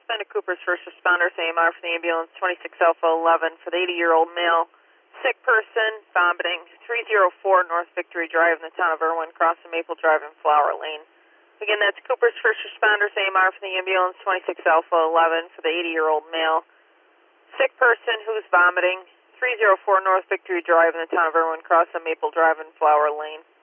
Santa Cooper's first responders, AMR for the ambulance, 26 Alpha 11 for the 80-year-old male. Sick person, vomiting, 304 North Victory Drive in the town of Irwin, crossing Maple Drive and Flower Lane. Again, that's Cooper's first responders, AMR for the ambulance, 26 Alpha 11 for the 80-year-old male. Sick person who's vomiting, 304 North Victory Drive in the town of Irwin, crossing Maple Drive and Flower Lane.